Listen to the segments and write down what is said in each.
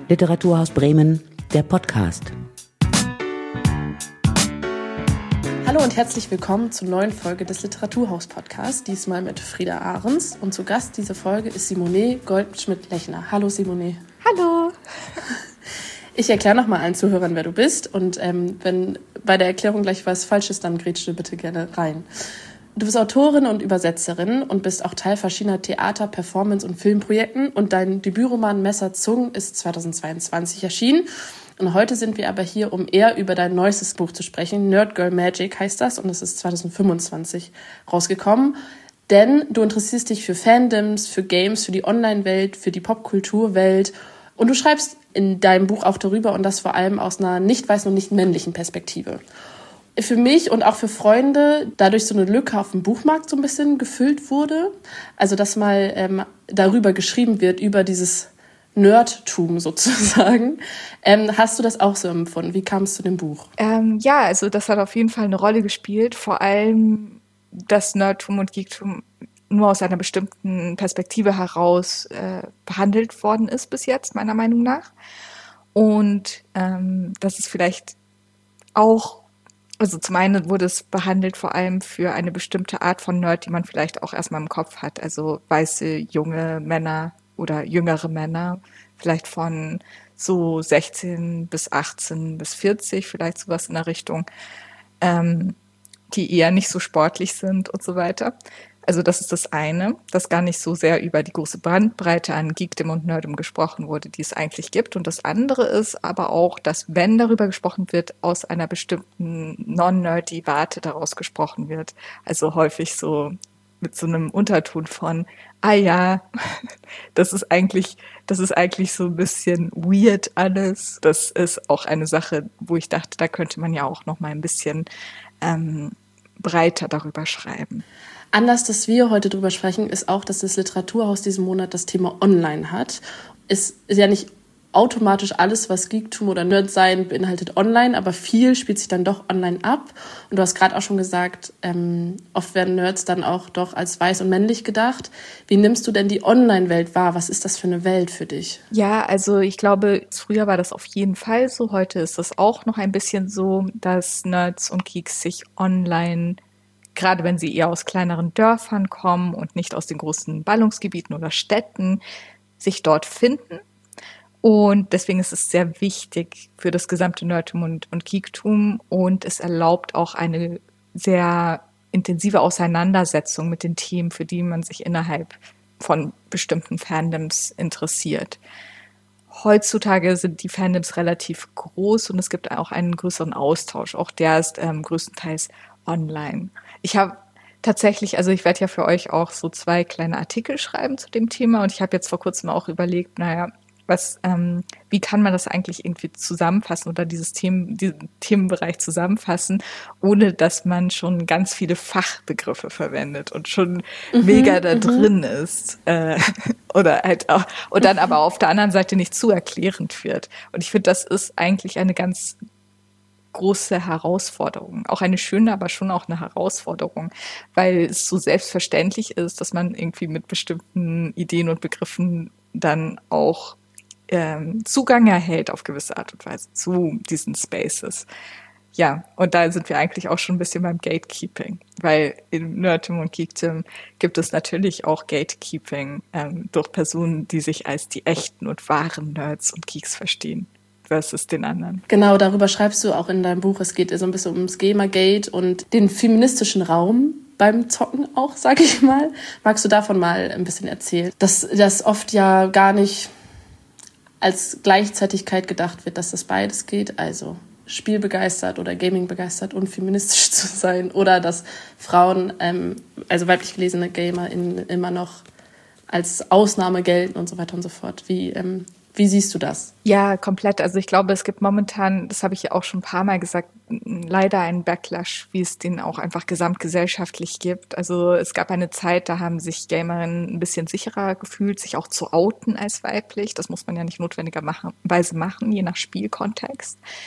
Literaturhaus Bremen, der Podcast. Hallo und herzlich willkommen zur neuen Folge des Literaturhaus-Podcasts, diesmal mit Frieda Ahrens. Und zu Gast dieser Folge ist Simone Goldschmidt-Lechner. Hallo Simone. Hallo. Ich erkläre nochmal allen Zuhörern, wer du bist. Und wenn bei der Erklärung gleich was falsch ist, dann grätsch du bitte gerne rein. Du bist Autorin und Übersetzerin und bist auch Teil verschiedener Theater-, Performance- und Filmprojekten. Und dein Debütroman Messer Zungen ist 2022 erschienen. Und heute sind wir aber hier, um eher über dein neuestes Buch zu sprechen. Nerd Girl Magic heißt das und es ist 2025 rausgekommen. Denn du interessierst dich für Fandoms, für Games, für die Online-Welt, für die Popkulturwelt. Und du schreibst in deinem Buch auch darüber und das vor allem aus einer nicht weißen und nicht männlichen Perspektive. Für mich und auch für Freunde dadurch so eine Lücke auf dem Buchmarkt so ein bisschen gefüllt wurde. Also dass mal darüber geschrieben wird, über dieses Nerdtum sozusagen. Hast du das auch so empfunden? Wie kam es zu dem Buch? Ja, also das hat auf jeden Fall eine Rolle gespielt. Vor allem das Nerdtum und Geektum nur aus einer bestimmten Perspektive heraus behandelt worden ist bis jetzt, meiner Meinung nach. Und das ist vielleicht auch, also zum einen wurde es behandelt vor allem für eine bestimmte Art von Nerd, die man vielleicht auch erstmal im Kopf hat. Also weiße, junge Männer oder jüngere Männer, vielleicht von so 16 bis 18 bis 40, vielleicht sowas in der Richtung, die eher nicht so sportlich sind und so weiter. Also das ist das eine, dass gar nicht so sehr über die große Bandbreite an Geekdom und Nerdom gesprochen wurde, die es eigentlich gibt. Und das andere ist aber auch, dass wenn darüber gesprochen wird, aus einer bestimmten non-nerdy Warte daraus gesprochen wird. Also häufig so mit so einem Unterton von, ja, das ist eigentlich so ein bisschen weird alles. Das ist auch eine Sache, wo ich dachte, da könnte man ja auch noch mal ein bisschen breiter darüber schreiben. Anders, dass wir heute drüber sprechen, ist auch, dass das Literaturhaus diesen Monat das Thema Online hat. Es ist ja nicht automatisch alles, was Geektum oder Nerdsein beinhaltet, online, aber viel spielt sich dann doch online ab. Und du hast gerade auch schon gesagt, oft werden Nerds dann auch doch als weiß und männlich gedacht. Wie nimmst du denn die Online-Welt wahr? Was ist das für eine Welt für dich? Ja, also ich glaube, früher war das auf jeden Fall so. Heute ist das auch noch ein bisschen so, dass Nerds und Geeks sich online, gerade wenn sie eher aus kleineren Dörfern kommen und nicht aus den großen Ballungsgebieten oder Städten, sich dort finden. Und deswegen ist es sehr wichtig für das gesamte Nerdtum und Geektum und es erlaubt auch eine sehr intensive Auseinandersetzung mit den Themen, für die man sich innerhalb von bestimmten Fandoms interessiert. Heutzutage sind die Fandoms relativ groß und es gibt auch einen größeren Austausch. Auch der ist größtenteils online. Ich habe tatsächlich, also ich werde ja für euch auch so 2 kleine Artikel schreiben zu dem Thema und ich habe jetzt vor kurzem auch überlegt, wie kann man das eigentlich irgendwie zusammenfassen oder diesen Themenbereich zusammenfassen, ohne dass man schon ganz viele Fachbegriffe verwendet und schon mega da drin ist. Oder halt auch, und dann aber auf der anderen Seite nicht zu erklärend wird. Und ich finde, das ist eigentlich eine ganz große Herausforderung. Auch eine schöne, aber schon auch eine Herausforderung, weil es so selbstverständlich ist, dass man irgendwie mit bestimmten Ideen und Begriffen dann auch Zugang erhält auf gewisse Art und Weise zu diesen Spaces. Ja, und da sind wir eigentlich auch schon ein bisschen beim Gatekeeping, weil in Nerdtum und Geekdom gibt es natürlich auch Gatekeeping durch Personen, die sich als die echten und wahren Nerds und Geeks verstehen versus den anderen. Genau, darüber schreibst du auch in deinem Buch. Es geht so ein bisschen ums Gamergate und den feministischen Raum beim Zocken auch, sag ich mal. Magst du davon mal ein bisschen erzählen? Dass das oft ja gar nicht als Gleichzeitigkeit gedacht wird, dass das beides geht, also spielbegeistert oder gamingbegeistert und feministisch zu sein oder dass Frauen, also weiblich gelesene Gamer immer noch als Ausnahme gelten und so weiter und so fort. Wie siehst du das? Ja, komplett. Also ich glaube, es gibt momentan, das habe ich ja auch schon ein paar Mal gesagt, leider einen Backlash, wie es den auch einfach gesamtgesellschaftlich gibt. Also es gab eine Zeit, da haben sich Gamerinnen ein bisschen sicherer gefühlt, sich auch zu outen als weiblich. Das muss man ja nicht notwendigerweise machen, je nach Spielkontext.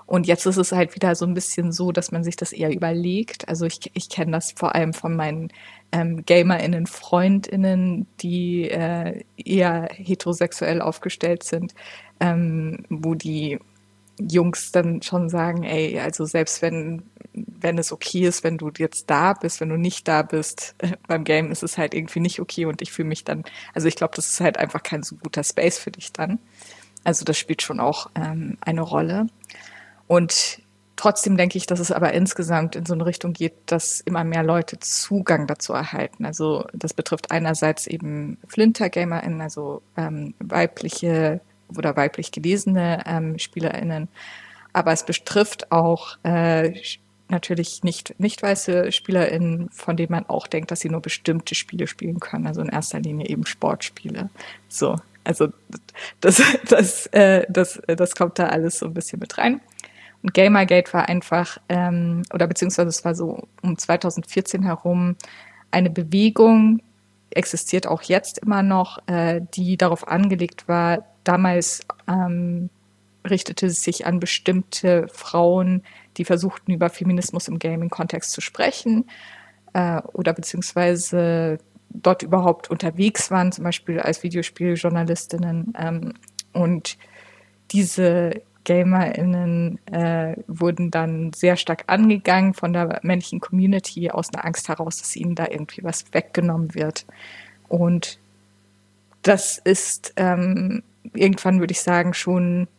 Und jetzt ist es halt wieder so ein bisschen so, dass man sich das eher überlegt. Also ich kenne das vor allem von meinen GamerInnen, FreundInnen, die eher heterosexuell aufgestellt sind, wo die Jungs dann schon sagen, ey, also selbst wenn es okay ist, wenn du jetzt da bist, wenn du nicht da bist, beim Game ist es halt irgendwie nicht okay und ich fühle mich dann, also ich glaube, das ist halt einfach kein so guter Space für dich dann. Also das spielt schon auch eine Rolle. Und trotzdem denke ich, dass es aber insgesamt in so eine Richtung geht, dass immer mehr Leute Zugang dazu erhalten. Also das betrifft einerseits eben Flinter-GamerInnen, also weibliche oder weiblich gelesene SpielerInnen. Aber es betrifft auch natürlich nicht weiße SpielerInnen, von denen man auch denkt, dass sie nur bestimmte Spiele spielen können. Also in erster Linie eben Sportspiele. So, also das kommt da alles so ein bisschen mit rein. Und Gamergate war einfach, oder beziehungsweise es war so um 2014 herum eine Bewegung, existiert auch jetzt immer noch, die darauf angelegt war, damals richtete es sich an bestimmte Frauen, die versuchten, über Feminismus im Gaming-Kontext zu sprechen oder beziehungsweise dort überhaupt unterwegs waren, zum Beispiel als Videospieljournalistinnen. Und diese GamerInnen wurden dann sehr stark angegangen von der männlichen Community aus einer Angst heraus, dass ihnen da irgendwie was weggenommen wird. Und das ist irgendwann, würde ich sagen, schon,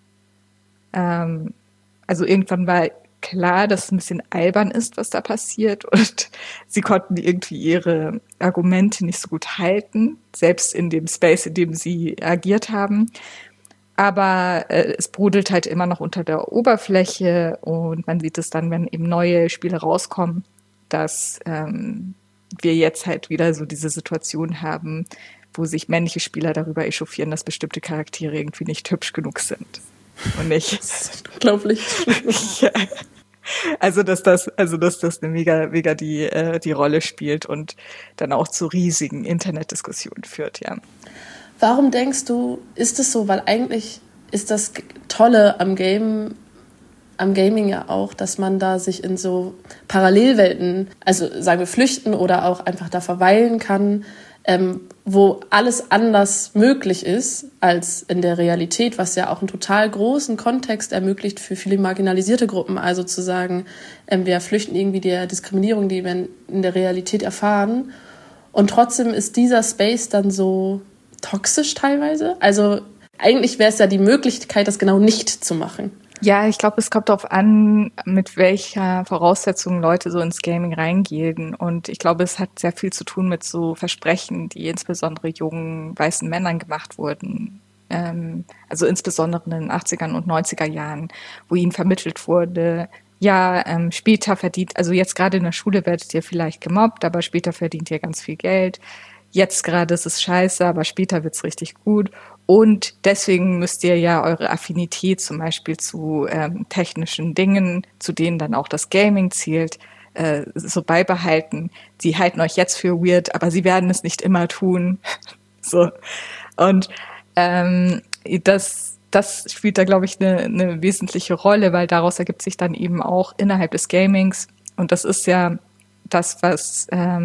also irgendwann war klar, dass es ein bisschen albern ist, was da passiert und sie konnten irgendwie ihre Argumente nicht so gut halten, selbst in dem Space, in dem sie agiert haben. Aber es brodelt halt immer noch unter der Oberfläche und man sieht es dann, wenn eben neue Spiele rauskommen, dass wir jetzt halt wieder so diese Situation haben, wo sich männliche Spieler darüber echauffieren, dass bestimmte Charaktere irgendwie nicht hübsch genug sind. Und nicht. Das ist unglaublich. Ja. Also, dass das eine mega die Rolle spielt und dann auch zu riesigen Internetdiskussionen führt, ja. Warum denkst du, ist es so? Weil eigentlich ist das Tolle am Gaming ja auch, dass man da sich in so Parallelwelten, also sagen wir flüchten oder auch einfach da verweilen kann, wo alles anders möglich ist als in der Realität, was ja auch einen total großen Kontext ermöglicht für viele marginalisierte Gruppen. Also zu sagen, wir flüchten irgendwie der Diskriminierung, die wir in der Realität erfahren. Und trotzdem ist dieser Space dann so toxisch teilweise. Also eigentlich wäre es ja die Möglichkeit, das genau nicht zu machen. Ja, ich glaube, es kommt darauf an, mit welcher Voraussetzung Leute so ins Gaming reingehen. Und ich glaube, es hat sehr viel zu tun mit so Versprechen, die insbesondere jungen weißen Männern gemacht wurden. Also insbesondere in den 80er und 90er Jahren, wo ihnen vermittelt wurde, ja, später verdient, also jetzt gerade in der Schule werdet ihr vielleicht gemobbt, aber später verdient ihr ganz viel Geld. Jetzt gerade ist es scheiße, aber später wird's richtig gut. Und deswegen müsst ihr ja eure Affinität zum Beispiel zu technischen Dingen, zu denen dann auch das Gaming zielt, so beibehalten. Sie halten euch jetzt für weird, aber sie werden es nicht immer tun. So. Und das spielt da, glaube ich, eine wesentliche Rolle, weil daraus ergibt sich dann eben auch innerhalb des Gamings, und das ist ja das, was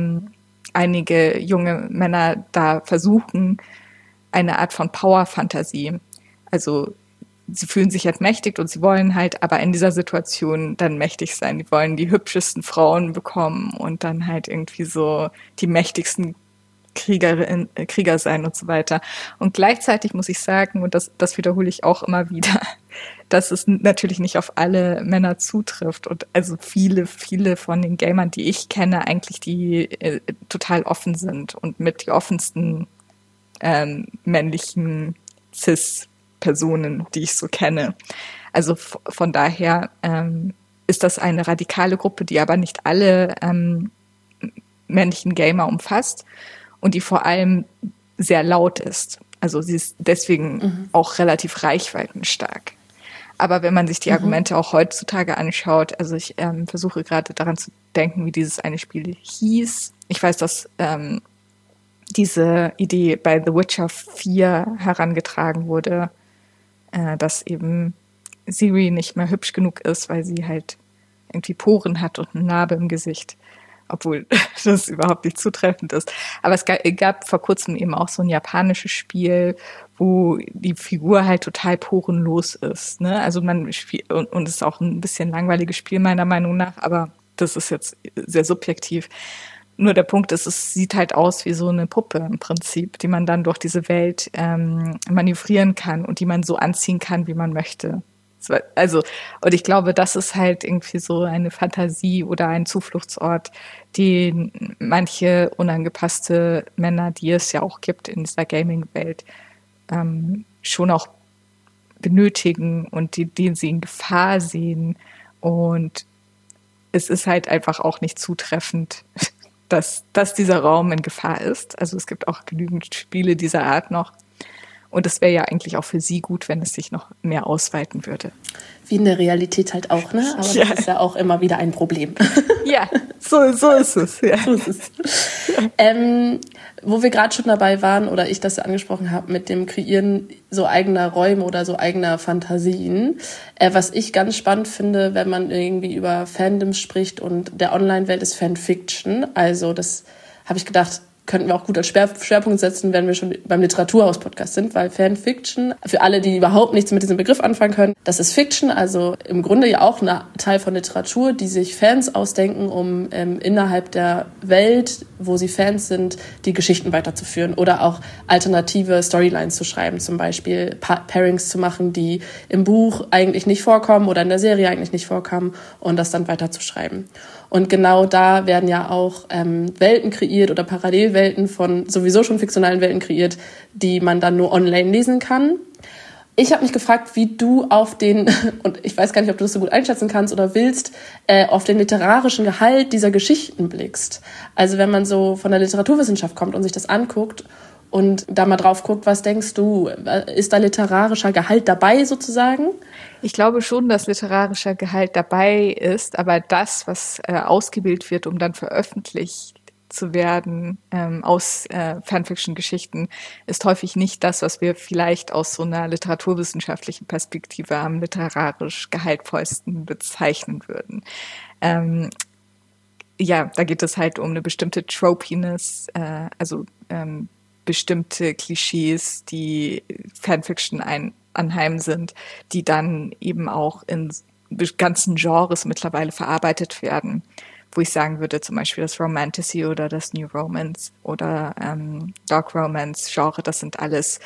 einige junge Männer da versuchen, eine Art von Power-Fantasie. Also sie fühlen sich entmächtigt und sie wollen halt aber in dieser Situation dann mächtig sein. Die wollen die hübschesten Frauen bekommen und dann halt irgendwie so die mächtigsten Krieger sein und so weiter. Und gleichzeitig muss ich sagen, und das wiederhole ich auch immer wieder, dass es natürlich nicht auf alle Männer zutrifft. Und also viele von den Gamern, die ich kenne, eigentlich die total offen sind und mit die offensten männlichen Cis-Personen, die ich so kenne. Also von daher ist das eine radikale Gruppe, die aber nicht alle männlichen Gamer umfasst und die vor allem sehr laut ist. Also sie ist deswegen auch relativ reichweitenstark. Aber wenn man sich die Argumente auch heutzutage anschaut, also ich versuche gerade daran zu denken, wie dieses eine Spiel hieß. Ich weiß, dass diese Idee bei The Witcher 4 herangetragen wurde, dass eben Siri nicht mehr hübsch genug ist, weil sie halt irgendwie Poren hat und eine Narbe im Gesicht. Obwohl das überhaupt nicht zutreffend ist. Aber es gab vor kurzem eben auch so ein japanisches Spiel, wo die Figur halt total porenlos ist. Ne? Also man spielt, und es ist auch ein bisschen langweiliges Spiel meiner Meinung nach, aber das ist jetzt sehr subjektiv. Nur der Punkt ist, es sieht halt aus wie so eine Puppe im Prinzip, die man dann durch diese Welt manövrieren kann und die man so anziehen kann, wie man möchte. Also, und ich glaube, das ist halt irgendwie so eine Fantasie oder ein Zufluchtsort, den manche unangepasste Männer, die es ja auch gibt in dieser Gaming-Welt, schon auch benötigen und den sie in Gefahr sehen. Und es ist halt einfach auch nicht zutreffend, dass dieser Raum in Gefahr ist. Also es gibt auch genügend Spiele dieser Art noch. Und es wäre ja eigentlich auch für sie gut, wenn es sich noch mehr ausweiten würde. Wie in der Realität halt auch, ne? Aber das ist ja auch immer wieder ein Problem. Ja, so ist es. Ja. So ist es. Wo wir gerade schon dabei waren, oder ich das ja angesprochen habe, mit dem Kreieren so eigener Räume oder so eigener Fantasien. Was ich ganz spannend finde, wenn man irgendwie über Fandoms spricht und der Online-Welt ist Fanfiction. Also das habe ich gedacht, könnten wir auch gut als Schwerpunkt setzen, wenn wir schon beim Literaturhaus-Podcast sind, weil Fanfiction, für alle, die überhaupt nichts mit diesem Begriff anfangen können, das ist Fiction, also im Grunde ja auch ein Teil von Literatur, die sich Fans ausdenken, um innerhalb der Welt, wo sie Fans sind, die Geschichten weiterzuführen oder auch alternative Storylines zu schreiben, zum Beispiel Pairings zu machen, die im Buch eigentlich nicht vorkommen oder in der Serie eigentlich nicht vorkommen und das dann weiterzuschreiben. Und genau da werden ja auch Welten kreiert oder Parallelwelten von sowieso schon fiktionalen Welten kreiert, die man dann nur online lesen kann. Ich habe mich gefragt, wie du auf den, und ich weiß gar nicht, ob du das so gut einschätzen kannst oder willst, auf den literarischen Gehalt dieser Geschichten blickst. Also wenn man so von der Literaturwissenschaft kommt und sich das anguckt und da mal drauf guckt, was denkst du, ist da literarischer Gehalt dabei sozusagen? Ich glaube schon, dass literarischer Gehalt dabei ist, aber das, was ausgewählt wird, um dann veröffentlicht zu werden aus Fanfiction-Geschichten, ist häufig nicht das, was wir vielleicht aus so einer literaturwissenschaftlichen Perspektive am literarisch gehaltvollsten bezeichnen würden. Ja, da geht es halt um eine bestimmte Tropiness, also bestimmte Klischees, die Fanfiction anheim sind, die dann eben auch in ganzen Genres mittlerweile verarbeitet werden, wo ich sagen würde, zum Beispiel das Romantasy oder das New Romance oder Dark Romance Genre, das sind alles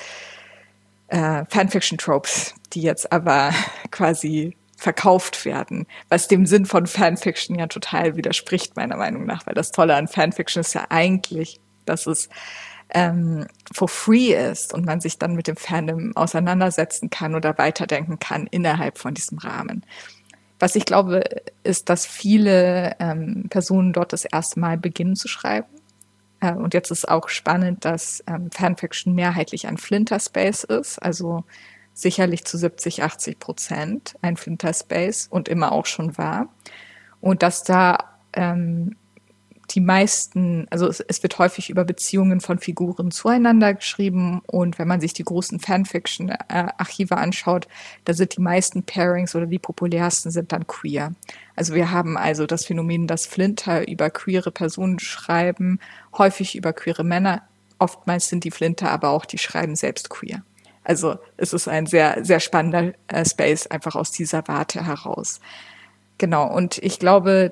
Fanfiction-Tropes, die jetzt aber quasi verkauft werden, was dem Sinn von Fanfiction ja total widerspricht, meiner Meinung nach, weil das Tolle an Fanfiction ist ja eigentlich, dass es for free ist und man sich dann mit dem Fandom auseinandersetzen kann oder weiterdenken kann innerhalb von diesem Rahmen. Was ich glaube, ist, dass viele Personen dort das erste Mal beginnen zu schreiben. Und jetzt ist auch spannend, dass Fanfiction mehrheitlich ein Flinterspace ist, also sicherlich zu 70-80% ein Flinterspace und immer auch schon war. Und dass da die meisten, also es wird häufig über Beziehungen von Figuren zueinander geschrieben und wenn man sich die großen Fanfiction-Archive anschaut, da sind die meisten Pairings oder die populärsten sind dann queer. Also wir haben also das Phänomen, dass Flinter über queere Personen schreiben, häufig über queere Männer. Oftmals sind die Flinter aber auch, die schreiben selbst queer. Also es ist ein sehr, sehr spannender Space einfach aus dieser Warte heraus. Genau, und ich glaube,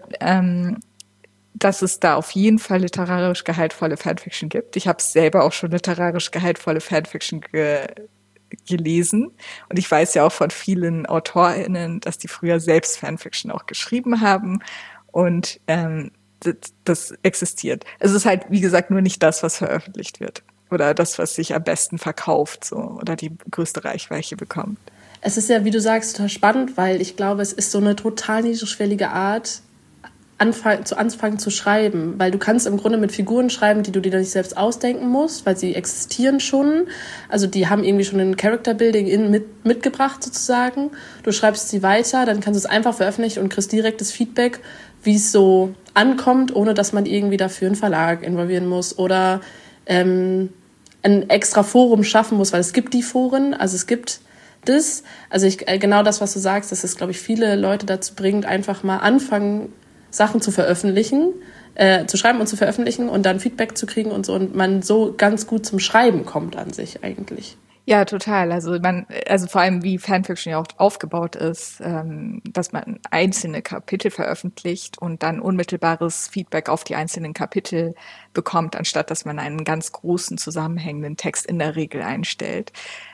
dass es da auf jeden Fall literarisch gehaltvolle Fanfiction gibt. Ich habe selber auch schon literarisch gehaltvolle Fanfiction gelesen. Und ich weiß ja auch von vielen AutorInnen, dass die früher selbst Fanfiction auch geschrieben haben. Und das existiert. Es ist halt, wie gesagt, nur nicht das, was veröffentlicht wird. Oder das, was sich am besten verkauft so oder die größte Reichweite bekommt. Es ist ja, wie du sagst, total spannend, weil ich glaube, es ist so eine total niedrigschwellige Art, anfangen zu schreiben, weil du kannst im Grunde mit Figuren schreiben, die du dir nicht selbst ausdenken musst, weil sie existieren schon, also die haben irgendwie schon ein Character-Building mitgebracht sozusagen, du schreibst sie weiter, dann kannst du es einfach veröffentlichen und kriegst direktes Feedback, wie es so ankommt, ohne dass man irgendwie dafür einen Verlag involvieren muss oder ein extra Forum schaffen muss, weil es gibt die Foren, also es gibt genau das, was du sagst, dass es, glaube ich, viele Leute dazu bringt, einfach mal anfangen, Sachen zu veröffentlichen, zu schreiben und zu veröffentlichen und dann Feedback zu kriegen und so, und man so ganz gut zum Schreiben kommt an sich eigentlich. Ja, total. Also vor allem wie Fanfiction ja auch aufgebaut ist, dass man einzelne Kapitel veröffentlicht und dann unmittelbares Feedback auf die einzelnen Kapitel bekommt, anstatt dass man einen ganz großen zusammenhängenden Text in der Regel einstellt.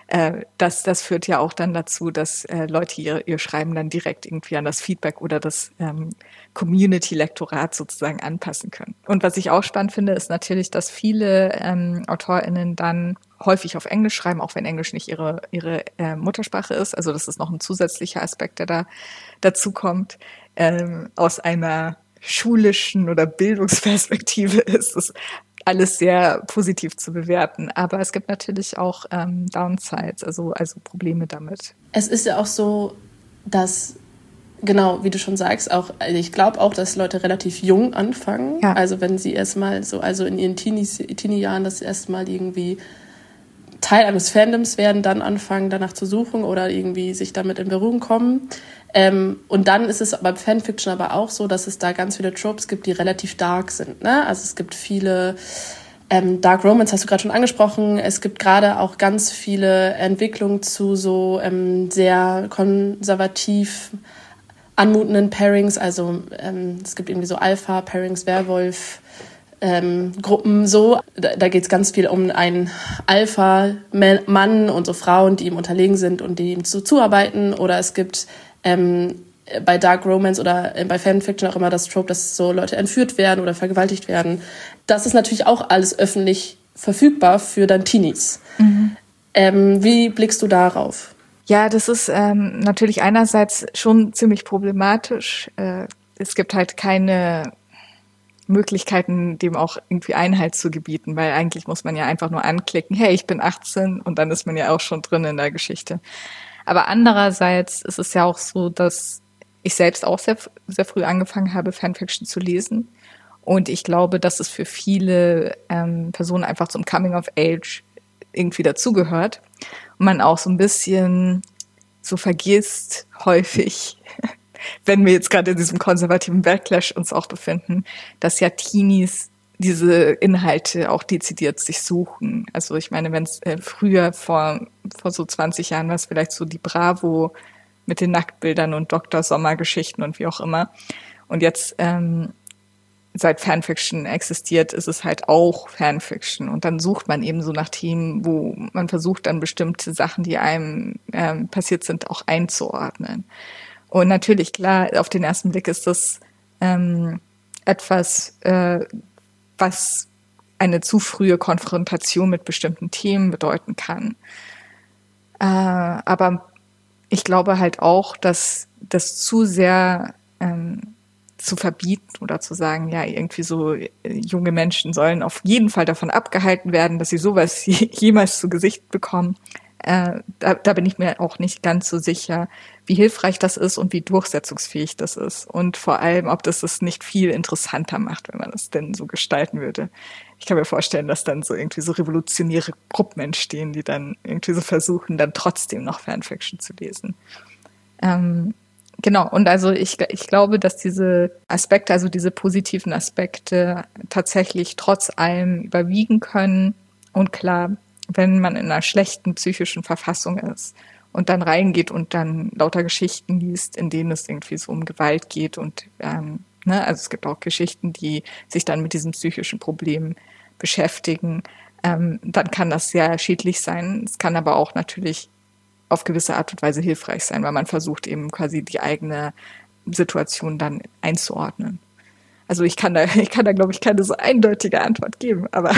Das führt ja auch dann dazu, dass Leute ihr Schreiben dann direkt irgendwie an das Feedback oder das Community-Lektorat sozusagen anpassen können. Und was ich auch spannend finde, ist natürlich, dass viele AutorInnen dann häufig auf Englisch schreiben, auch wenn Englisch nicht ihre Muttersprache ist. Also das ist noch ein zusätzlicher Aspekt, der da dazu kommt. Aus einer schulischen oder Bildungsperspektive ist es alles sehr positiv zu bewerten. Aber es gibt natürlich auch Downsides, also Probleme damit. Es ist ja auch so, dass, genau, wie du schon sagst, ich glaube auch, dass Leute relativ jung anfangen. Ja. Also wenn sie erstmal also in ihren Teenie-Jahren das erstmal irgendwie Teil eines Fandoms werden, dann anfangen, danach zu suchen oder irgendwie sich damit in Berührung kommen. Und dann ist es beim Fanfiction aber auch so, dass es da ganz viele Tropes gibt, die relativ dark sind. Ne? Also es gibt viele Dark Romance, hast du gerade schon angesprochen. Es gibt gerade auch ganz viele Entwicklungen zu so sehr konservativ anmutenden Pairings. Also es gibt irgendwie so Alpha-Pairings, Werwolf, Gruppen so. Da geht es ganz viel um einen Alpha-Mann und so Frauen, die ihm unterlegen sind und die ihm zuarbeiten. Oder es gibt bei Dark Romance oder bei Fanfiction auch immer das Trope, dass so Leute entführt werden oder vergewaltigt werden. Das ist natürlich auch alles öffentlich verfügbar für dann Teenies. Mhm. Wie blickst du darauf? Ja, das ist natürlich einerseits schon ziemlich problematisch. Es gibt halt keine Möglichkeiten, dem auch irgendwie Einhalt zu gebieten, weil eigentlich muss man ja einfach nur anklicken, hey, ich bin 18 und dann ist man ja auch schon drin in der Geschichte. Aber andererseits ist es ja auch so, dass ich selbst auch sehr, sehr früh angefangen habe, Fanfiction zu lesen. Und ich glaube, dass es für viele Personen einfach zum Coming of Age irgendwie dazugehört. Und man auch so ein bisschen so vergisst häufig, wenn wir jetzt gerade in diesem konservativen Backlash uns auch befinden, dass ja Teenies diese Inhalte auch dezidiert sich suchen. Also ich meine, wenn es früher vor so 20 Jahren war es vielleicht so die Bravo mit den Nacktbildern und Dr. Sommer-Geschichten und wie auch immer. Und jetzt, seit Fanfiction existiert, ist es halt auch Fanfiction. Und dann sucht man eben so nach Themen, wo man versucht, dann bestimmte Sachen, die einem passiert sind, auch einzuordnen. Und natürlich, klar, auf den ersten Blick ist das etwas, was eine zu frühe Konfrontation mit bestimmten Themen bedeuten kann. Aber ich glaube halt auch, dass das zu sehr zu verbieten oder zu sagen, ja, irgendwie so junge Menschen sollen auf jeden Fall davon abgehalten werden, dass sie sowas jemals zu Gesicht bekommen. Da bin ich mir auch nicht ganz so sicher, wie hilfreich das ist und wie durchsetzungsfähig das ist. Und vor allem, ob das es nicht viel interessanter macht, wenn man das denn so gestalten würde. Ich kann mir vorstellen, dass dann so irgendwie so revolutionäre Gruppen entstehen, die dann irgendwie so versuchen, dann trotzdem noch Fanfiction zu lesen. Genau, und also ich glaube, dass diese Aspekte, also diese positiven Aspekte tatsächlich trotz allem überwiegen können. Und klar, wenn man in einer schlechten psychischen Verfassung ist und dann reingeht und dann lauter Geschichten liest, in denen es irgendwie so um Gewalt geht und also es gibt auch Geschichten, die sich dann mit diesem psychischen Problem beschäftigen, dann kann das sehr schädlich sein. Es kann aber auch natürlich auf gewisse Art und Weise hilfreich sein, weil man versucht eben quasi die eigene Situation dann einzuordnen. Also ich kann da glaube ich keine so eindeutige Antwort geben, aber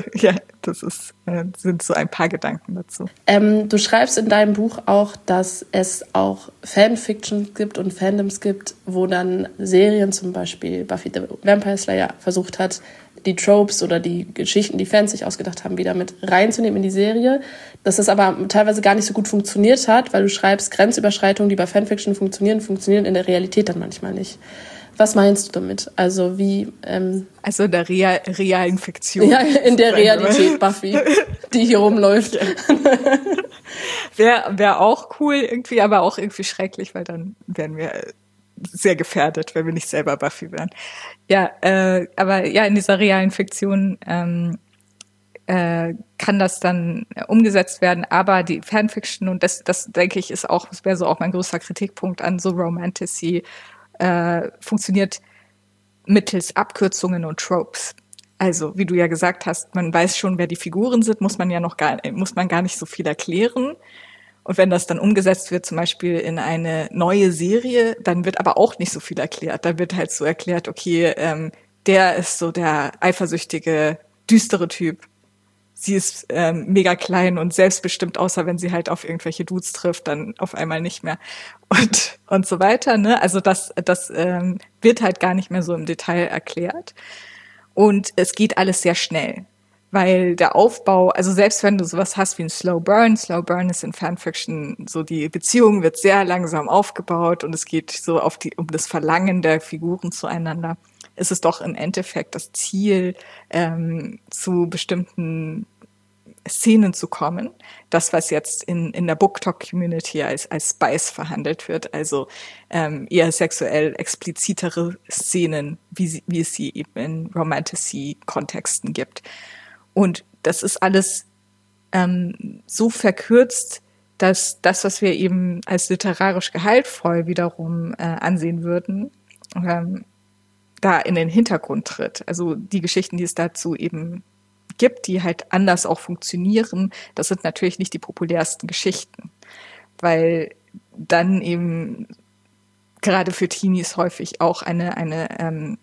sind so ein paar Gedanken dazu. Du schreibst in deinem Buch auch, dass es auch Fanfiction gibt und Fandoms gibt, wo dann Serien, zum Beispiel Buffy the Vampire Slayer, versucht hat, die Tropes oder die Geschichten, die Fans sich ausgedacht haben, wieder mit reinzunehmen in die Serie. Dass das aber teilweise gar nicht so gut funktioniert hat, weil du schreibst, Grenzüberschreitungen, die bei Fanfiction funktionieren in der Realität dann manchmal nicht. Was meinst du damit? Also wie... also in der realen Fiktion. Ja, in der Realität, Buffy, die hier rumläuft. Wär auch cool irgendwie, aber auch irgendwie schrecklich, weil dann wären wir sehr gefährdet, wenn wir nicht selber Buffy wären. Ja, aber ja, in dieser realen Fiktion kann das dann umgesetzt werden, aber die Fanfiction, und das denke ich, ist auch, das wäre so auch mein größter Kritikpunkt an so Romantasy, funktioniert mittels Abkürzungen und Tropes. Also, wie du ja gesagt hast, man weiß schon, wer die Figuren sind, muss man gar nicht so viel erklären. Und wenn das dann umgesetzt wird, zum Beispiel in eine neue Serie, dann wird aber auch nicht so viel erklärt. Da wird halt so erklärt, okay, der ist so der eifersüchtige, düstere Typ. Sie ist mega klein und selbstbestimmt, außer wenn sie halt auf irgendwelche Dudes trifft, dann auf einmal nicht mehr. Und so weiter, ne? Also das wird halt gar nicht mehr so im Detail erklärt. Und es geht alles sehr schnell. Weil der Aufbau, also selbst wenn du sowas hast wie ein Slow Burn ist in Fanfiction so, die Beziehung wird sehr langsam aufgebaut und es geht so um das Verlangen der Figuren zueinander. Ist es doch im Endeffekt das Ziel, zu bestimmten Szenen zu kommen. Das, was jetzt in der BookTok-Community als Spice verhandelt wird, also eher sexuell explizitere Szenen, wie es sie eben in Romantasy-Kontexten gibt. Und das ist alles so verkürzt, dass das, was wir eben als literarisch gehaltvoll wiederum ansehen würden, da in den Hintergrund tritt. Also die Geschichten, die es dazu eben gibt, die halt anders auch funktionieren, das sind natürlich nicht die populärsten Geschichten, weil dann eben gerade für Teenies häufig auch eine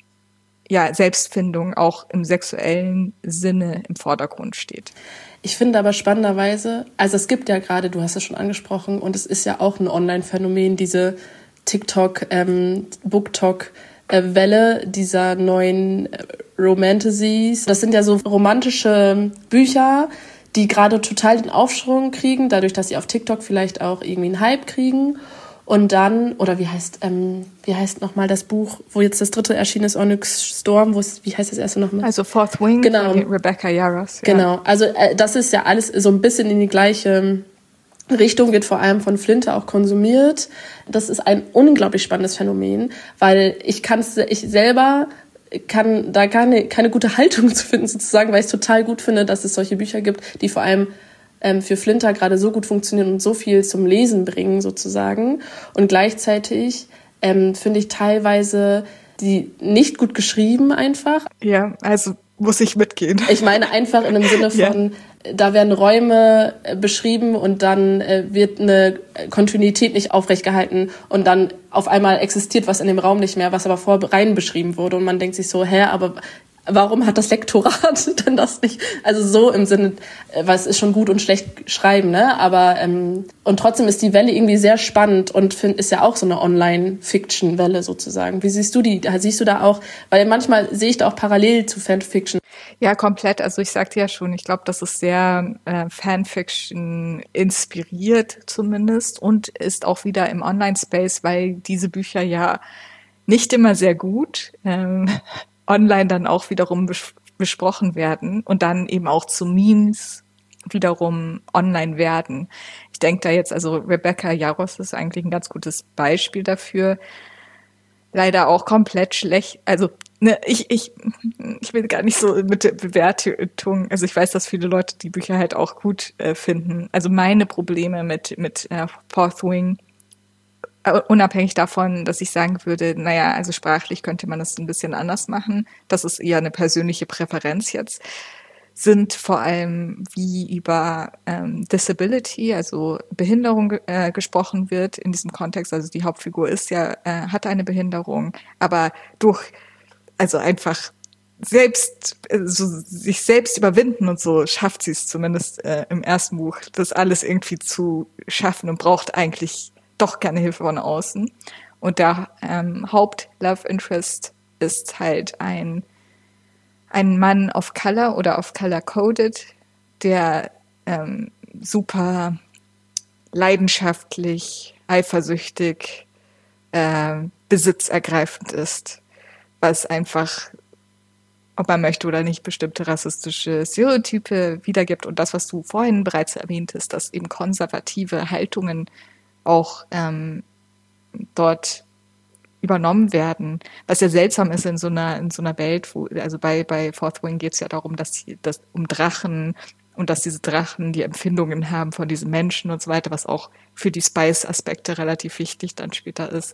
Selbstfindung auch im sexuellen Sinne im Vordergrund steht. Ich finde aber spannenderweise, also es gibt ja gerade, du hast es schon angesprochen, und es ist ja auch ein Online-Phänomen, diese TikTok, BookTok, Welle dieser neuen Romantasies. Das sind ja so romantische Bücher, die gerade total den Aufschwung kriegen, dadurch, dass sie auf TikTok vielleicht auch irgendwie einen Hype kriegen. Und dann, oder wie heißt nochmal das Buch, wo jetzt das dritte erschienen ist, Onyx Storm, wie heißt das erste nochmal? Also Fourth Wing, genau. Von Rebecca Yarros. Ja. Genau, also das ist ja alles so ein bisschen in die gleiche Richtung, wird vor allem von Flinte auch konsumiert. Das ist ein unglaublich spannendes Phänomen, weil ich selber kann da keine gute Haltung zu finden, sozusagen, weil ich es total gut finde, dass es solche Bücher gibt, die vor allem für Flinter gerade so gut funktionieren und so viel zum Lesen bringen, sozusagen. Und gleichzeitig finde ich teilweise die nicht gut geschrieben einfach. Ja, also muss ich mitgehen. Ich meine einfach in dem Sinne von, da werden Räume beschrieben und dann wird eine Kontinuität nicht aufrecht gehalten und dann auf einmal existiert was in dem Raum nicht mehr, was aber vorher rein beschrieben wurde und man denkt sich so, aber warum hat das Lektorat denn das nicht? Also so im Sinne, weil es ist schon gut und schlecht schreiben, ne? Aber und trotzdem ist die Welle irgendwie sehr spannend und ist ja auch so eine Online-Fiction-Welle sozusagen. Wie siehst du die? Siehst du da auch? Weil manchmal sehe ich da auch parallel zu Fanfiction. Ja, komplett. Also ich sagte ja schon, ich glaube, das ist sehr Fanfiction inspiriert zumindest und ist auch wieder im Online-Space, weil diese Bücher ja nicht immer sehr gut online dann auch wiederum besprochen werden und dann eben auch zu Memes wiederum online werden. Ich denke da jetzt, also Rebecca Yarros ist eigentlich ein ganz gutes Beispiel dafür. Leider auch komplett schlecht, also ich will gar nicht so mit der Bewertung, also ich weiß, dass viele Leute die Bücher halt auch gut finden. Also meine Probleme mit Fourth Wing, unabhängig davon, dass ich sagen würde, also sprachlich könnte man das ein bisschen anders machen. Das ist eher eine persönliche Präferenz jetzt. Sind vor allem, wie über Disability, also Behinderung gesprochen wird in diesem Kontext. Also die Hauptfigur hat eine Behinderung, aber einfach sich selbst überwinden und so schafft sie es zumindest im ersten Buch, das alles irgendwie zu schaffen und braucht eigentlich doch keine Hilfe von außen. Und der Haupt-Love-Interest ist halt ein Mann of Color oder of Color-Coded, der super leidenschaftlich, eifersüchtig, besitzergreifend ist, was einfach ob man möchte oder nicht, bestimmte rassistische Stereotype wiedergibt. Und das, was du vorhin bereits erwähntest, dass eben konservative Haltungen auch dort übernommen werden, was ja seltsam ist in so einer Welt, wo, also bei Fourth Wing geht es ja darum, dass um Drachen und dass diese Drachen die Empfindungen haben von diesen Menschen und so weiter, was auch für die Spice-Aspekte relativ wichtig dann später ist.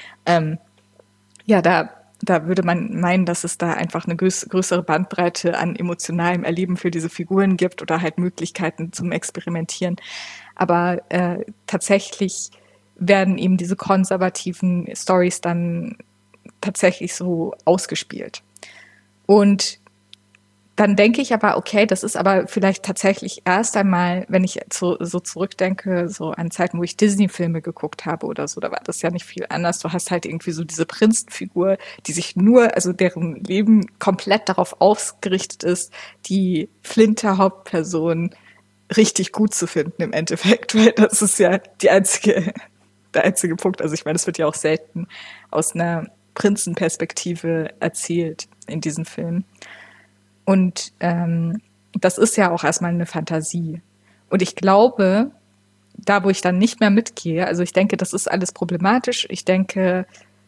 Da würde man meinen, dass es da einfach eine größere Bandbreite an emotionalem Erleben für diese Figuren gibt oder halt Möglichkeiten zum Experimentieren. Aber tatsächlich werden eben diese konservativen Storys dann tatsächlich so ausgespielt. Und dann denke ich aber, okay, das ist aber vielleicht tatsächlich erst einmal, wenn ich so zurückdenke, so an Zeiten, wo ich Disney-Filme geguckt habe oder so, da war das ja nicht viel anders. Du hast halt irgendwie so diese Prinzenfigur, die sich also deren Leben komplett darauf ausgerichtet ist, die Flinter-Hauptperson richtig gut zu finden im Endeffekt, weil das ist ja der einzige Punkt. Also ich meine, es wird ja auch selten aus einer Prinzenperspektive erzählt in diesen Filmen. Und das ist ja auch erstmal eine Fantasie. Und ich glaube, da wo ich dann nicht mehr mitgehe, also ich denke, das ist alles problematisch. Ich denke,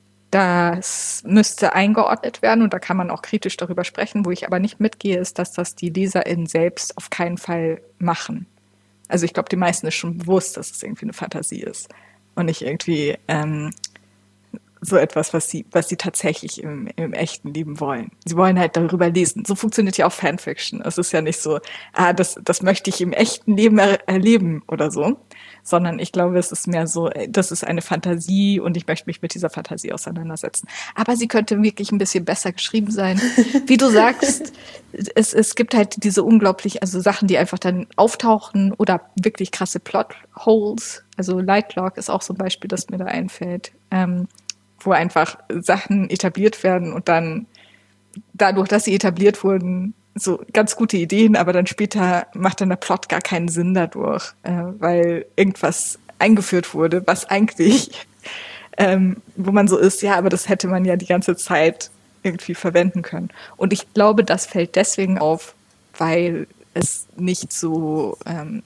das müsste eingeordnet werden und da kann man auch kritisch darüber sprechen. Wo ich aber nicht mitgehe, ist, dass das die LeserInnen selbst auf keinen Fall machen. Also ich glaube, die meisten ist schon bewusst, dass es irgendwie eine Fantasie ist und nicht irgendwie so etwas, was sie tatsächlich im echten Leben wollen. Sie wollen halt darüber lesen. So funktioniert ja auch Fanfiction. Es ist ja nicht so, das möchte ich im echten Leben erleben oder so, sondern ich glaube, es ist mehr so, das ist eine Fantasie und ich möchte mich mit dieser Fantasie auseinandersetzen. Aber sie könnte wirklich ein bisschen besser geschrieben sein. Wie du sagst, es gibt halt diese also Sachen, die einfach dann auftauchen oder wirklich krasse Plotholes. Also Lightlock ist auch so ein Beispiel, das mir da einfällt. Wo einfach Sachen etabliert werden und dann dadurch, dass sie etabliert wurden, so ganz gute Ideen, aber dann später macht dann der Plot gar keinen Sinn dadurch, weil irgendwas eingeführt wurde, was eigentlich, wo man so ist, ja, aber das hätte man ja die ganze Zeit irgendwie verwenden können. Und ich glaube, das fällt deswegen auf, weil es nicht so,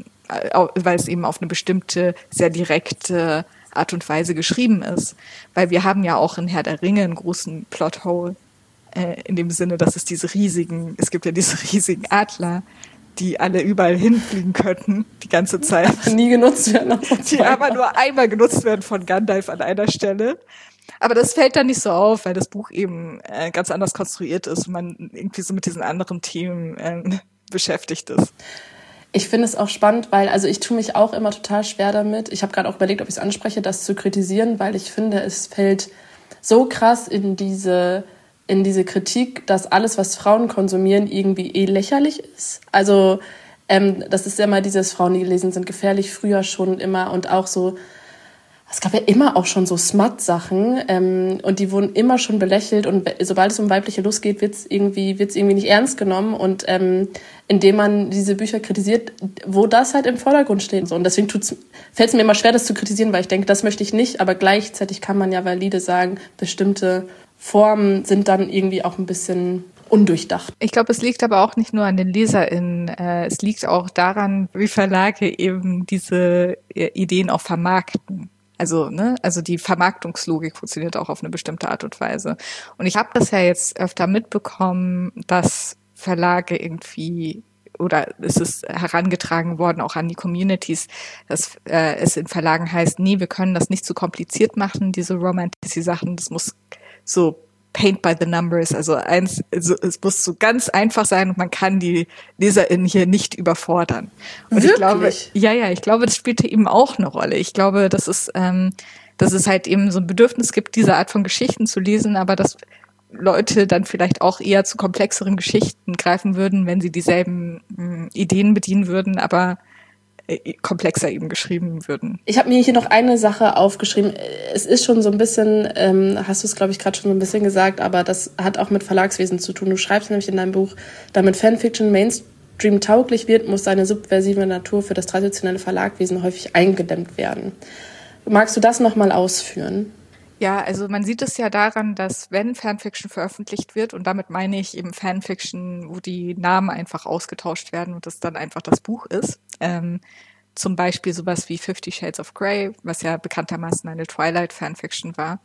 weil es eben auf eine bestimmte, sehr direkte Art und Weise geschrieben ist. Weil wir haben ja auch in Herr der Ringe einen großen Plothole, in dem Sinne, dass es gibt ja diese riesigen Adler, die alle überall hinfliegen könnten, die ganze Zeit. Aber nie genutzt werden. Die aber nur einmal genutzt werden von Gandalf an einer Stelle. Aber das fällt dann nicht so auf, weil das Buch eben ganz anders konstruiert ist und man irgendwie so mit diesen anderen Themen beschäftigt ist. Ich finde es auch spannend, weil ich tue mich auch immer total schwer damit. Ich habe gerade auch überlegt, ob ich es anspreche, das zu kritisieren, weil ich finde, es fällt so krass in diese Kritik, dass alles, was Frauen konsumieren, irgendwie lächerlich ist. Also das ist ja immer dieses Frauen, die gelesen sind, gefährlich, früher schon immer und auch so. Es gab ja immer auch schon so Smut-Sachen und die wurden immer schon belächelt und sobald es um weibliche Lust geht, wird's irgendwie nicht ernst genommen und indem man diese Bücher kritisiert, wo das halt im Vordergrund steht. So. Und deswegen fällt es mir immer schwer, das zu kritisieren, weil ich denke, das möchte ich nicht, aber gleichzeitig kann man ja valide sagen, bestimmte Formen sind dann irgendwie auch ein bisschen undurchdacht. Ich glaube, es liegt aber auch nicht nur an den LeserInnen. Es liegt auch daran, wie Verlage eben diese Ideen auch vermarkten. Also die Vermarktungslogik funktioniert auch auf eine bestimmte Art und Weise. Und ich habe das ja jetzt öfter mitbekommen, dass Verlage irgendwie, oder es ist herangetragen worden, auch an die Communities, dass es in Verlagen heißt, nee, wir können das nicht zu kompliziert machen, diese Romantasy-Sachen, das muss so paint by the numbers, also es muss so ganz einfach sein und man kann die LeserInnen hier nicht überfordern. Und wirklich? Ich glaube, das spielte eben auch eine Rolle. Ich glaube, dass es halt eben so ein Bedürfnis gibt, diese Art von Geschichten zu lesen, aber dass Leute dann vielleicht auch eher zu komplexeren Geschichten greifen würden, wenn sie dieselben Ideen bedienen würden, aber komplexer eben geschrieben würden. Ich habe mir hier noch eine Sache aufgeschrieben. Es ist schon so ein bisschen, hast du es, glaube ich, gerade schon so ein bisschen gesagt, aber das hat auch mit Verlagswesen zu tun. Du schreibst nämlich in deinem Buch, damit Fanfiction Mainstream tauglich wird, muss seine subversive Natur für das traditionelle Verlagswesen häufig eingedämmt werden. Magst du das nochmal ausführen? Ja, also man sieht es ja daran, dass wenn Fanfiction veröffentlicht wird, und damit meine ich eben Fanfiction, wo die Namen einfach ausgetauscht werden und das dann einfach das Buch ist, zum Beispiel sowas wie 50 Shades of Grey, was ja bekanntermaßen eine Twilight-Fanfiction war,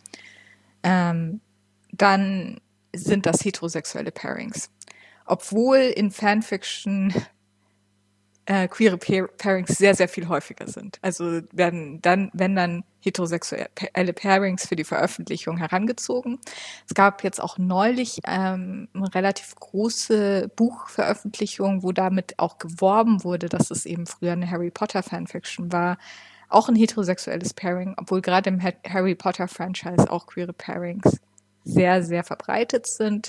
dann sind das heterosexuelle Pairings. Obwohl in Fanfiction queere Pairings sehr, sehr viel häufiger sind. Also wenn dann heterosexuelle Pairings für die Veröffentlichung herangezogen. Es gab jetzt auch neulich eine relativ große Buchveröffentlichung, wo damit auch geworben wurde, dass es eben früher eine Harry Potter Fanfiction war. Auch ein heterosexuelles Pairing, obwohl gerade im Harry Potter Franchise auch queere Pairings sehr, sehr verbreitet sind.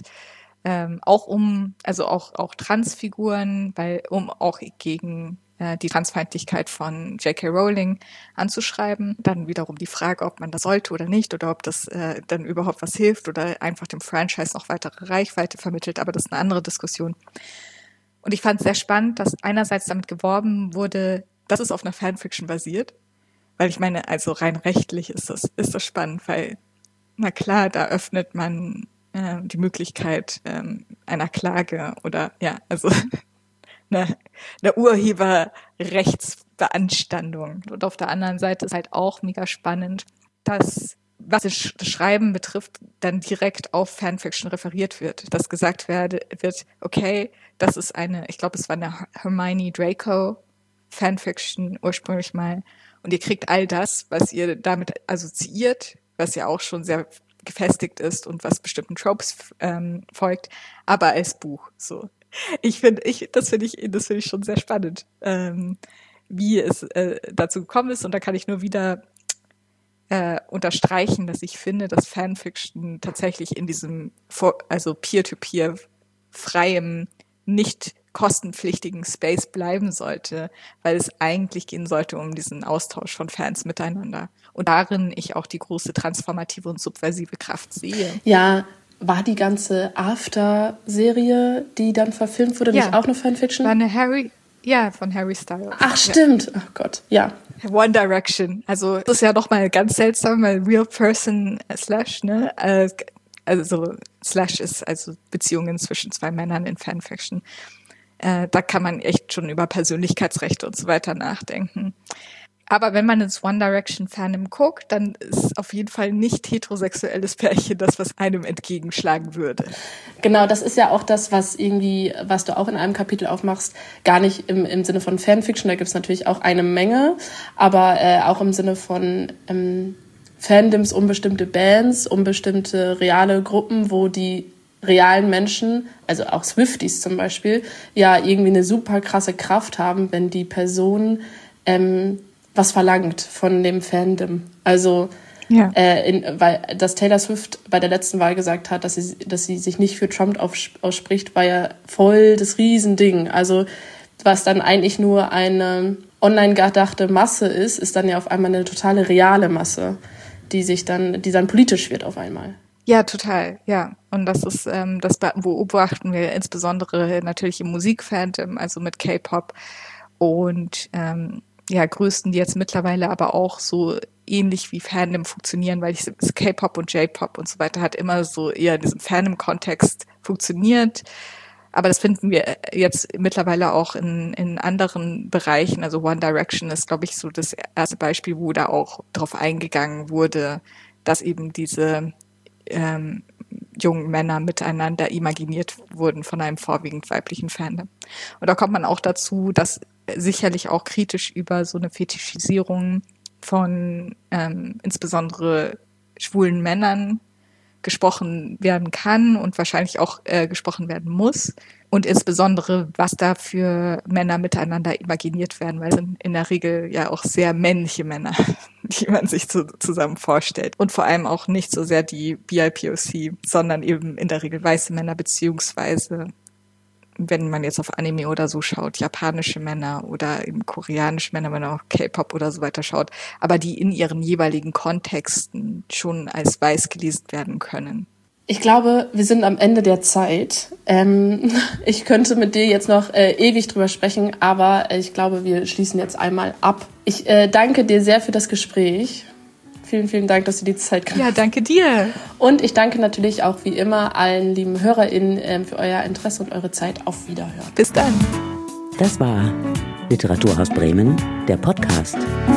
Auch Transfiguren, um auch gegen die Transfeindlichkeit von J.K. Rowling anzuschreiben. Dann wiederum die Frage, ob man das sollte oder nicht oder ob das dann überhaupt was hilft oder einfach dem Franchise noch weitere Reichweite vermittelt. Aber das ist eine andere Diskussion. Und ich fand es sehr spannend, dass einerseits damit geworben wurde, dass es auf einer Fanfiction basiert. Weil ich meine, also rein rechtlich ist das spannend, weil, na klar, da öffnet man die Möglichkeit einer Klage oder eine Urheberrechtsbeanstandung. Und auf der anderen Seite ist halt auch mega spannend, dass, was das Schreiben betrifft, dann direkt auf Fanfiction referiert wird. Dass gesagt wird, okay, das ist ich glaube, es war eine Hermione Draco Fanfiction ursprünglich mal. Und ihr kriegt all das, was ihr damit assoziiert, was ja auch schon sehr gefestigt ist und was bestimmten Tropes folgt, aber als Buch. So, das finde ich schon sehr spannend, wie es dazu gekommen ist. Und da kann ich nur wieder unterstreichen, dass ich finde, dass Fanfiction tatsächlich in diesem Peer-to-Peer freiem, nicht kostenpflichtigen Space bleiben sollte, weil es eigentlich gehen sollte um diesen Austausch von Fans miteinander. Und darin ich auch die große transformative und subversive Kraft sehe. Ja, war die ganze After-Serie, die dann verfilmt wurde, nicht auch eine Fanfiction? War von Harry Styles. Ach, stimmt. Ach Gott, ja. One Direction. Also das ist ja nochmal ganz seltsam, weil Real Person / ne? Also / ist also Beziehungen zwischen zwei Männern in Fanfiction. Da kann man echt schon über Persönlichkeitsrechte und so weiter nachdenken. Aber wenn man ins One Direction Fandom guckt, dann ist auf jeden Fall nicht heterosexuelles Pärchen das, was einem entgegenschlagen würde. Genau, das ist ja auch das, was du auch in einem Kapitel aufmachst, gar nicht im Sinne von Fanfiction, da gibt's natürlich auch eine Menge, aber auch im Sinne von Fandoms um bestimmte Bands, um bestimmte reale Gruppen, wo die realen Menschen, also auch Swifties zum Beispiel, ja irgendwie eine super krasse Kraft haben, wenn die Person was verlangt von dem Fandom. Also weil das Taylor Swift bei der letzten Wahl gesagt hat, dass sie sich nicht für Trump ausspricht, war ja voll das Riesending. Also was dann eigentlich nur eine online gedachte Masse ist dann ja auf einmal eine totale reale Masse, die dann politisch wird auf einmal. Ja, total, ja. Und das ist, das beobachten wir insbesondere natürlich im Musikfandom, also mit K-Pop und Größen, die jetzt mittlerweile aber auch so ähnlich wie Fandom funktionieren, weil K-Pop und J-Pop und so weiter hat immer so eher in diesem Fandom-Kontext funktioniert. Aber das finden wir jetzt mittlerweile auch in anderen Bereichen. Also One Direction ist, glaube ich, so das erste Beispiel, wo da auch drauf eingegangen wurde, dass eben diese jungen Männer miteinander imaginiert wurden von einem vorwiegend weiblichen Fandom. Und da kommt man auch dazu, dass sicherlich auch kritisch über so eine Fetischisierung von insbesondere schwulen Männern gesprochen werden kann und wahrscheinlich auch gesprochen werden muss. Und insbesondere, was da für Männer miteinander imaginiert werden, weil es sind in der Regel ja auch sehr männliche Männer, die man sich zusammen vorstellt. Und vor allem auch nicht so sehr die BIPOC, sondern eben in der Regel weiße Männer, beziehungsweise, wenn man jetzt auf Anime oder so schaut, japanische Männer oder eben koreanische Männer, wenn man auch K-Pop oder so weiter schaut, aber die in ihren jeweiligen Kontexten schon als weiß gelesen werden können. Ich glaube, wir sind am Ende der Zeit. Ich könnte mit dir jetzt noch ewig drüber sprechen, aber ich glaube, wir schließen jetzt einmal ab. Ich danke dir sehr für das Gespräch. Vielen, vielen Dank, dass du die Zeit genommen hast. Ja, danke dir. Und ich danke natürlich auch wie immer allen lieben HörerInnen für euer Interesse und eure Zeit. Auf Wiederhören. Bis dann. Das war Literaturhaus Bremen, der Podcast.